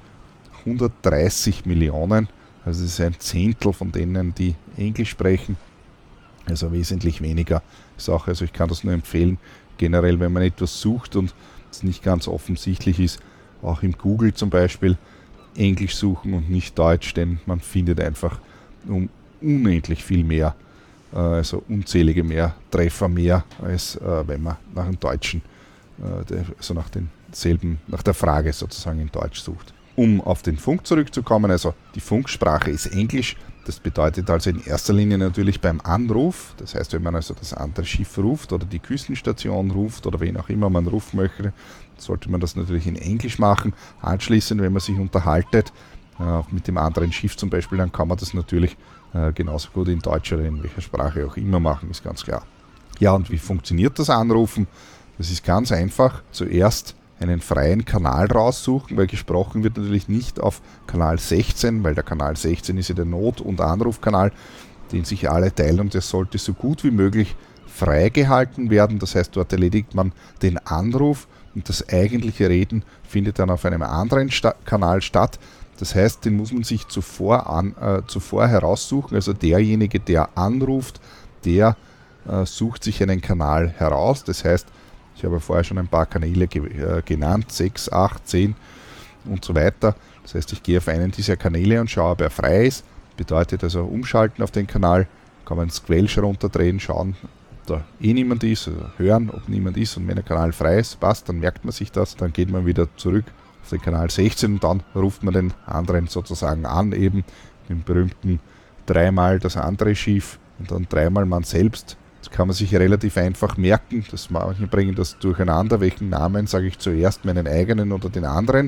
hundertdreißig Millionen. Also es ist ein Zehntel von denen, die Englisch sprechen. Also wesentlich weniger Sache. Also ich kann das nur empfehlen, generell, wenn man etwas sucht und es nicht ganz offensichtlich ist, auch im Google zum Beispiel Englisch suchen und nicht Deutsch, denn man findet einfach um unendlich viel mehr, äh, also unzählige mehr Treffer mehr, als äh, wenn man nach dem Deutschen, äh, der, also nach denselben, nach der Frage sozusagen in Deutsch sucht. Um auf den Funk zurückzukommen, also die Funksprache ist Englisch. Das bedeutet also in erster Linie natürlich beim Anruf, das heißt, wenn man also das andere Schiff ruft oder die Küstenstation ruft oder wen auch immer man rufen möchte, sollte man das natürlich in Englisch machen. Anschließend, wenn man sich unterhaltet äh, mit dem anderen Schiff zum Beispiel, dann kann man das natürlich äh, genauso gut in Deutsch oder in welcher Sprache auch immer machen, ist ganz klar. Ja, und wie funktioniert das Anrufen? Das ist ganz einfach. Zuerst einen freien Kanal raussuchen, weil gesprochen wird natürlich nicht auf Kanal sechzehn, weil der Kanal sechzehn ist ja der Not- und Anrufkanal, den sich alle teilen, und der sollte so gut wie möglich freigehalten werden. Das heißt, dort erledigt man den Anruf und das eigentliche Reden findet dann auf einem anderen Sta- Kanal statt. Das heißt, den muss man sich zuvor, an, äh, zuvor heraussuchen. Also derjenige, der anruft, der äh, sucht sich einen Kanal heraus. Das heißt, ich habe vorher schon ein paar Kanäle ge- äh, genannt, sechs, acht, zehn und so weiter. Das heißt, ich gehe auf einen dieser Kanäle und schaue, ob er frei ist. Bedeutet also umschalten auf den Kanal, kann man das Squelch runterdrehen, schauen, ob da eh niemand ist, also hören, ob niemand ist, und wenn der Kanal frei ist, passt, dann merkt man sich das, dann geht man wieder zurück auf den Kanal sechzehn und dann ruft man den anderen sozusagen an, eben den berühmten dreimal das andere Schiff und dann dreimal man selbst. Das kann man sich relativ einfach merken. Das manche bringen das durcheinander. Welchen Namen sage ich zuerst, meinen eigenen oder den anderen?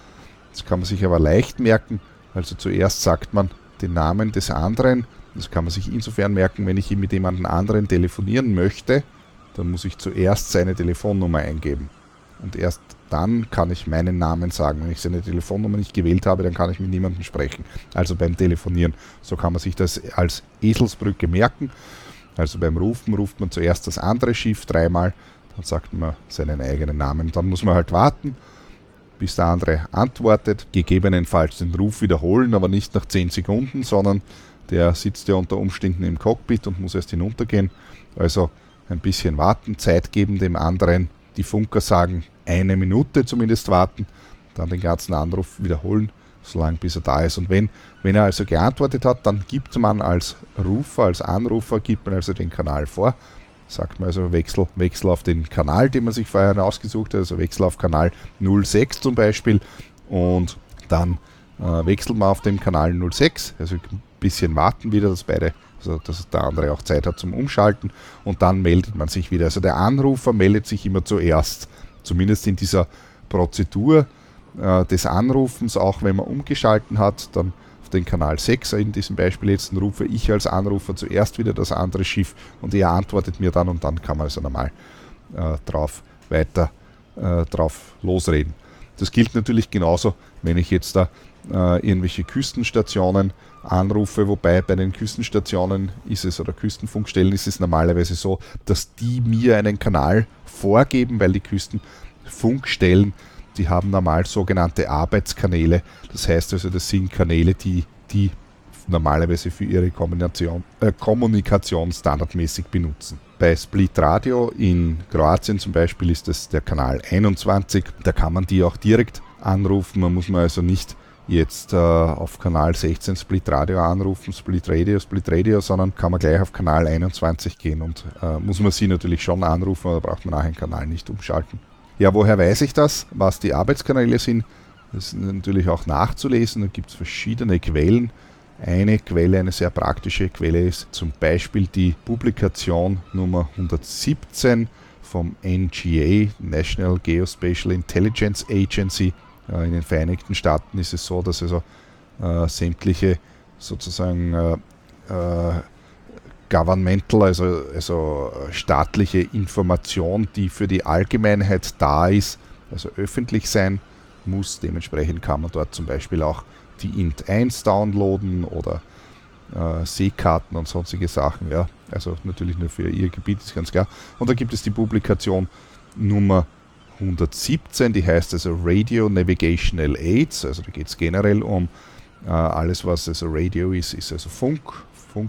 Das kann man sich aber leicht merken. Also zuerst sagt man den Namen des anderen. Das kann man sich insofern merken, wenn ich mit jemandem anderen telefonieren möchte, dann muss ich zuerst seine Telefonnummer eingeben. Und erst dann kann ich meinen Namen sagen. Wenn ich seine Telefonnummer nicht gewählt habe, dann kann ich mit niemandem sprechen. Also beim Telefonieren. So kann man sich das als Eselsbrücke merken. Also beim Rufen ruft man zuerst das andere Schiff dreimal, dann sagt man seinen eigenen Namen. Dann muss man halt warten, bis der andere antwortet, gegebenenfalls den Ruf wiederholen, aber nicht nach zehn Sekunden, sondern der sitzt ja unter Umständen im Cockpit und muss erst hinuntergehen. Also ein bisschen warten, Zeit geben dem anderen. Die Funker sagen, eine Minute zumindest warten, dann den ganzen Anruf wiederholen, solange bis er da ist. Und wenn, wenn er also geantwortet hat, dann gibt man als Rufer, als Anrufer, gibt man also den Kanal vor. Sagt man also Wechsel, Wechsel auf den Kanal, den man sich vorher ausgesucht hat, also Wechsel auf Kanal null sechs zum Beispiel, und dann äh, wechselt man auf den Kanal null sechs, also ein bisschen warten wieder, dass beide, also dass der andere auch Zeit hat zum Umschalten, und dann meldet man sich wieder. Also der Anrufer meldet sich immer zuerst, zumindest in dieser Prozedur äh, des Anrufens, auch wenn man umgeschalten hat, dann den Kanal sechs, in diesem Beispiel jetzt, dann rufe ich als Anrufer zuerst wieder das andere Schiff und er antwortet mir dann, und dann kann man also normal äh, drauf weiter äh, drauf losreden. Das gilt natürlich genauso, wenn ich jetzt da äh, irgendwelche Küstenstationen anrufe, wobei bei den Küstenstationen ist es, oder Küstenfunkstellen ist es normalerweise so, dass die mir einen Kanal vorgeben, weil die Küstenfunkstellen, die haben normal sogenannte Arbeitskanäle. Das heißt also, das sind Kanäle, die die normalerweise für ihre Kommunikation, äh, Kommunikation standardmäßig benutzen. Bei Split Radio in Kroatien zum Beispiel ist das der Kanal einundzwanzig. Da kann man die auch direkt anrufen. Man muss man also nicht jetzt äh, auf Kanal sechzehn Split Radio anrufen, Split Radio, Split Radio, sondern kann man gleich auf Kanal einundzwanzig gehen, und äh, muss man sie natürlich schon anrufen, aber braucht man nachher den Kanal nicht umschalten. Ja, woher weiß ich das, was die Arbeitskanäle sind? Das ist natürlich auch nachzulesen, da gibt es verschiedene Quellen. Eine Quelle, eine sehr praktische Quelle, ist zum Beispiel die Publikation Nummer hundertsiebzehn vom N G A, National Geospatial Intelligence Agency. In den Vereinigten Staaten ist es so, dass also äh, sämtliche sozusagen äh, äh, governmental, also, also staatliche Information, die für die Allgemeinheit da ist, also öffentlich sein muss. Dementsprechend kann man dort zum Beispiel auch die I N T eins downloaden oder äh, Seekarten und sonstige Sachen. Ja. Also natürlich nur für ihr Gebiet, ist ganz klar. Und da gibt es die Publikation Nummer hundertsiebzehn, die heißt also Radio Navigational Aids. Also da geht es generell um äh, alles, was also Radio ist, ist also Funk, Funk.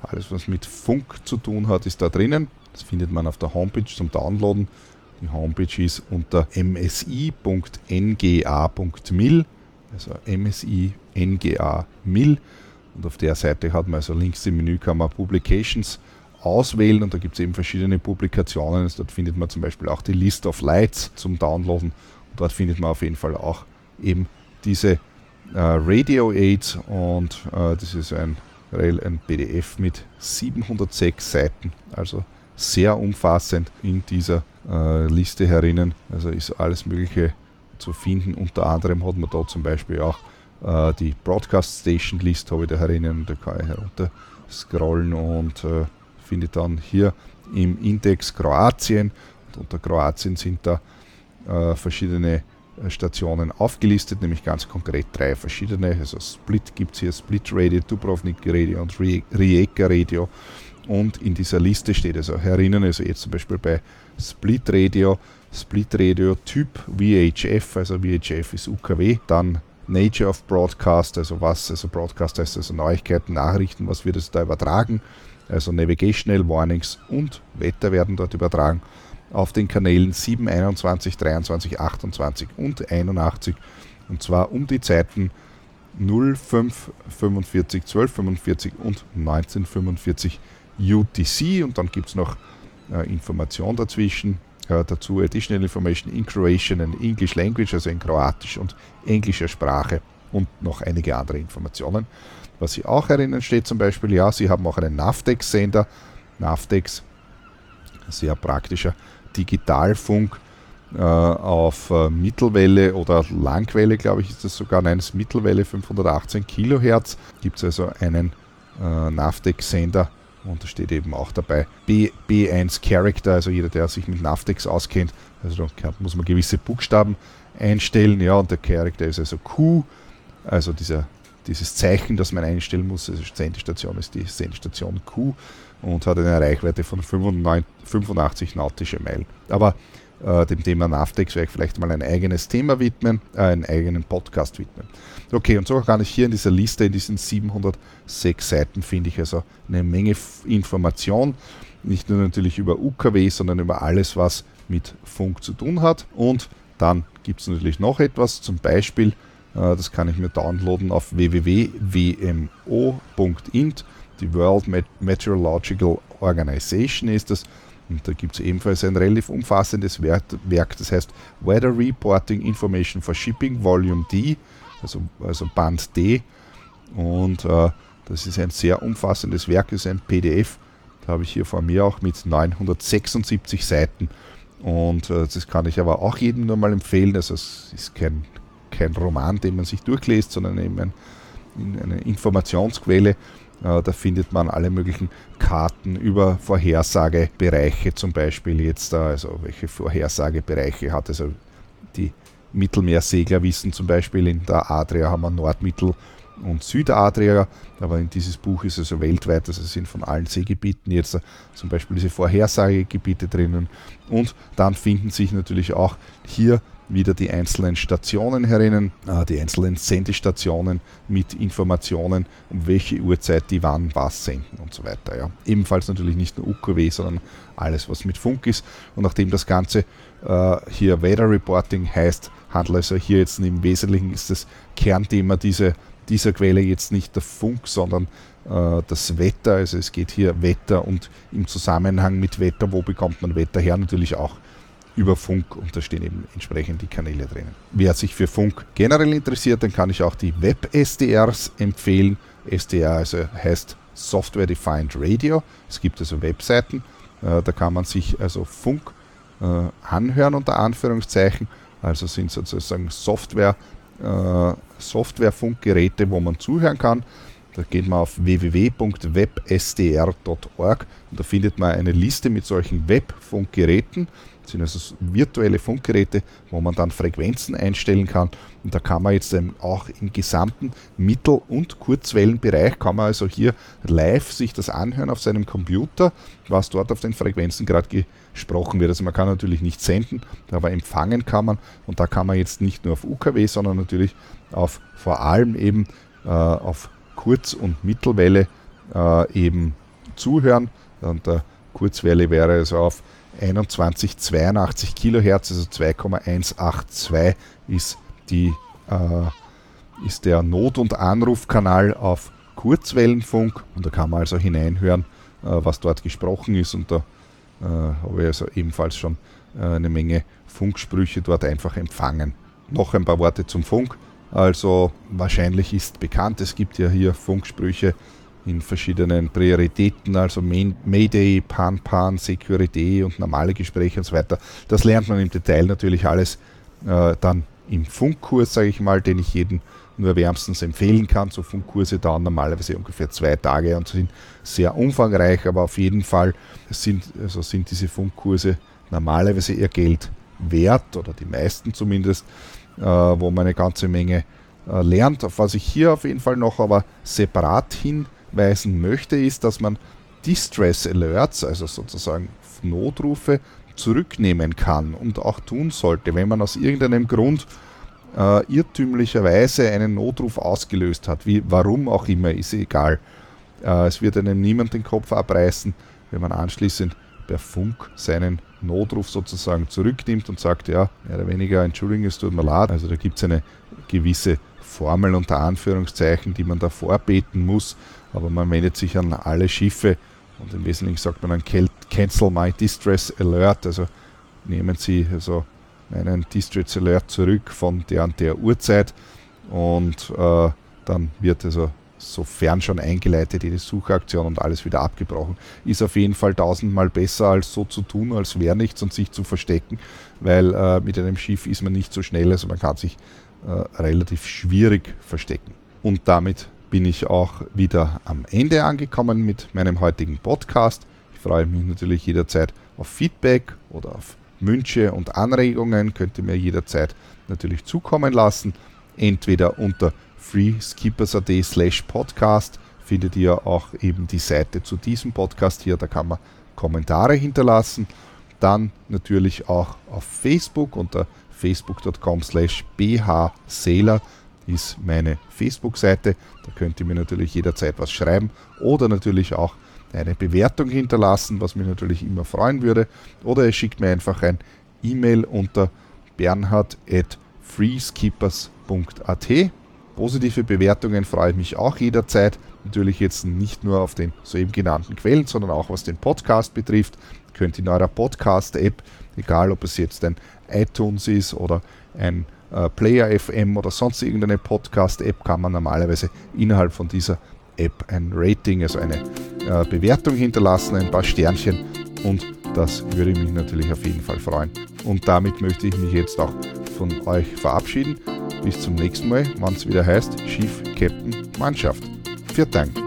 alles was mit Funk zu tun hat, ist da drinnen. Das findet man auf der Homepage zum Downloaden. Die Homepage ist unter m s i punkt n g a punkt m i l, also M S I N G A M I L. Und auf der Seite hat man also links im Menü, kann man Publications auswählen und da gibt es eben verschiedene Publikationen. Also dort findet man zum Beispiel auch die List of Lights zum Downloaden. Und dort findet man auf jeden Fall auch eben diese äh, Radio Aids und äh, das ist ein, ein P D F mit siebenhundertsechs Seiten, also sehr umfassend in dieser äh, Liste herinnen. Also ist alles Mögliche zu finden. Unter anderem hat man da zum Beispiel auch äh, die Broadcast Station List habe ich da herinnen und da kann ich herunter scrollen und äh, finde dann hier im Index Kroatien und unter Kroatien sind da äh, verschiedene Stationen aufgelistet, nämlich ganz konkret drei verschiedene. Also Split gibt es hier, Split Radio, Dubrovnik Radio und Rijeka Radio. Und in dieser Liste steht also herinnen, also jetzt zum Beispiel bei Split Radio, Split Radio Typ V H F, also V H F ist U K W, dann Nature of Broadcast, also was, also Broadcast heißt also Neuigkeiten, Nachrichten, was wird es da übertragen, also Navigational Warnings und Wetter werden dort übertragen auf den Kanälen sieben, einundzwanzig, dreiundzwanzig, achtundzwanzig und einundachtzig und zwar um die Zeiten null fünf fünfundvierzig, zwölf fünfundvierzig und neunzehn fünfundvierzig U T C und dann gibt es noch äh, Information dazwischen, äh, dazu Additional Information in Croatian and English Language, also in Kroatisch und englischer Sprache und noch einige andere Informationen. Was Sie auch erinnern steht zum Beispiel, ja, Sie haben auch einen Navtex-Sender, Navtex, sehr praktischer Digitalfunk äh, auf äh, Mittelwelle oder Langwelle, glaube ich, ist das sogar, nein, das ist Mittelwelle fünfhundertachtzehn Kilohertz, gibt es also einen äh, Navtex-Sender und da steht eben auch dabei B, B eins Character, also jeder, der sich mit Navtex auskennt, also da muss man gewisse Buchstaben einstellen, ja, und der Character ist also Q, also dieser, dieses Zeichen, das man einstellen muss, also Sendestation ist die Sendestation Q und hat eine Reichweite von fünfundachtzig nautische Meilen. Aber äh, dem Thema Navtex werde ich vielleicht mal ein eigenes Thema widmen, äh, einen eigenen Podcast widmen. Okay, und so kann ich hier in dieser Liste, in diesen siebenhundertsechs Seiten, finde ich also eine Menge F- Information, nicht nur natürlich über U K W, sondern über alles, was mit Funk zu tun hat. Und dann gibt es natürlich noch etwas, zum Beispiel, äh, das kann ich mir downloaden auf w w w punkt w m o punkt int. Die World Meteorological Organization ist das. Und da gibt es ebenfalls ein relativ umfassendes Werk, das heißt Weather Reporting Information for Shipping Volume D, also, also Band D. Und äh, das ist ein sehr umfassendes Werk, das ist ein P D F. Da habe ich hier vor mir auch mit neunhundertsechsundsiebzig Seiten. Und äh, das kann ich aber auch jedem nur mal empfehlen. Also es ist kein, kein Roman, den man sich durchliest, sondern eben ein, eine Informationsquelle. Da findet man alle möglichen Karten über Vorhersagebereiche zum Beispiel jetzt da, also welche Vorhersagebereiche hat also die Mittelmeersegler wissen zum Beispiel, in der Adria haben wir Nordmittel- und Südadria, aber in dieses Buch ist also weltweit, also sind von allen Seegebieten jetzt zum Beispiel diese Vorhersagegebiete drinnen und dann finden sich natürlich auch hier wieder die einzelnen Stationen herinnen, äh, die einzelnen Sendestationen mit Informationen, um welche Uhrzeit die wann was senden und so weiter. Ja. Ebenfalls natürlich nicht nur U K W, sondern alles, was mit Funk ist. Und nachdem das Ganze äh, hier Weather Reporting heißt, handelt also hier jetzt im Wesentlichen ist das Kernthema diese, dieser Quelle jetzt nicht der Funk, sondern äh, das Wetter. Also es geht hier Wetter und im Zusammenhang mit Wetter, wo bekommt man Wetter her, natürlich auch über Funk und da stehen eben entsprechend die Kanäle drinnen. Wer sich für Funk generell interessiert, dann kann ich auch die Web-S D Rs empfehlen. S D R also heißt Software Defined Radio. Es gibt also Webseiten, äh, da kann man sich also Funk äh, anhören unter Anführungszeichen. Also sind sozusagen Software, äh, Software-Funkgeräte, wo man zuhören kann. Da geht man auf w w w punkt web s d r punkt org und da findet man eine Liste mit solchen Web-Funkgeräten. Das sind also virtuelle Funkgeräte, wo man dann Frequenzen einstellen kann. Und da kann man jetzt auch im gesamten Mittel- und Kurzwellenbereich, kann man also hier live sich das anhören auf seinem Computer, was dort auf den Frequenzen gerade gesprochen wird. Also man kann natürlich nicht senden, aber empfangen kann man. Und da kann man jetzt nicht nur auf U K W, sondern natürlich auf vor allem eben äh, auf Kurz- und Mittelwelle äh, eben zuhören. Und der Kurzwelle wäre also auf einundzwanzig Komma zweiundachtzig Kilohertz, also zwei Komma eins acht zwei ist, die, äh, ist der Not- und Anrufkanal auf Kurzwellenfunk. Und da kann man also hineinhören, äh, was dort gesprochen ist. Und da äh, habe ich also ebenfalls schon äh, eine Menge Funksprüche dort einfach empfangen. Noch ein paar Worte zum Funk. Also wahrscheinlich ist bekannt, es gibt ja hier Funksprüche in verschiedenen Prioritäten, also Mayday, Pan Pan, Security und normale Gespräche und so weiter. Das lernt man im Detail natürlich alles äh, dann im Funkkurs, sage ich mal, den ich jedem nur wärmstens empfehlen kann. So Funkkurse dauern normalerweise ungefähr zwei Tage und sind sehr umfangreich, aber auf jeden Fall sind, also sind diese Funkkurse normalerweise ihr Geld wert, oder die meisten zumindest, äh, wo man eine ganze Menge äh, lernt. Auf was ich hier auf jeden Fall noch aber separat hinweisen möchte, ist, dass man Distress Alerts, also sozusagen Notrufe, zurücknehmen kann und auch tun sollte, wenn man aus irgendeinem Grund äh, irrtümlicherweise einen Notruf ausgelöst hat, wie, warum auch immer, ist egal. Äh, es wird einem niemand den Kopf abreißen, wenn man anschließend per Funk seinen Notruf sozusagen zurücknimmt und sagt, ja, mehr oder weniger, Entschuldigung, es tut mir leid. Also da gibt es eine gewisse Formel unter Anführungszeichen, die man da vorbeten muss, aber man wendet sich an alle Schiffe und im Wesentlichen sagt man dann Cancel my Distress Alert, also nehmen Sie also einen Distress Alert zurück von der und der Uhrzeit, und äh, dann wird also sofern schon eingeleitet jede Suchaktion und alles wieder abgebrochen. Ist auf jeden Fall tausendmal besser, als so zu tun, als wäre nichts und sich zu verstecken, weil äh, mit einem Schiff ist man nicht so schnell, also man kann sich äh, relativ schwierig verstecken. Und damit bin ich auch wieder am Ende angekommen mit meinem heutigen Podcast. Ich freue mich natürlich jederzeit auf Feedback oder auf Wünsche und Anregungen. Könnt ihr mir jederzeit natürlich zukommen lassen. Entweder unter freeskippers.at slash podcast findet ihr auch eben die Seite zu diesem Podcast hier. Da kann man Kommentare hinterlassen. Dann natürlich auch auf Facebook unter facebook.com slash bhsailor ist meine Facebook-Seite. Da könnt ihr mir natürlich jederzeit was schreiben oder natürlich auch eine Bewertung hinterlassen, was mich natürlich immer freuen würde. Oder ihr schickt mir einfach ein E-Mail unter bernhard at freeskippers punkt at. Positive Bewertungen freue ich mich auch jederzeit. Natürlich jetzt nicht nur auf den soeben genannten Quellen, sondern auch was den Podcast betrifft. Ihr könnt in eurer Podcast-App, egal ob es jetzt ein iTunes ist oder ein äh, Player F M oder sonst irgendeine Podcast-App, kann man normalerweise innerhalb von dieser App ein Rating, also eine äh, Bewertung hinterlassen, ein paar Sternchen, und das würde mich natürlich auf jeden Fall freuen. Und damit möchte ich mich jetzt auch von euch verabschieden. Bis zum nächsten Mal, wenn es wieder heißt Schiff, Captain, Mannschaft. Vielen Dank.